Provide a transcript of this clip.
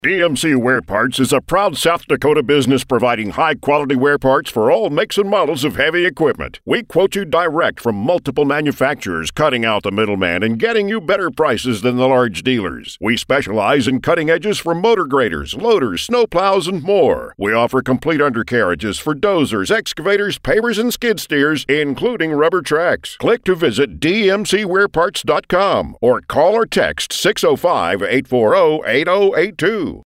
DMC Wear Parts is a proud South Dakota business providing high-quality wear parts for all makes and models of heavy equipment. We quote you direct from multiple manufacturers, cutting out the middleman and getting you better prices than the large dealers. We specialize in cutting edges for motor graders, loaders, snowplows, and more. We offer complete undercarriages for dozers, excavators, pavers, and skid steers, including rubber tracks. Click to visit dmcwearparts.com or call or text 605-840-8082.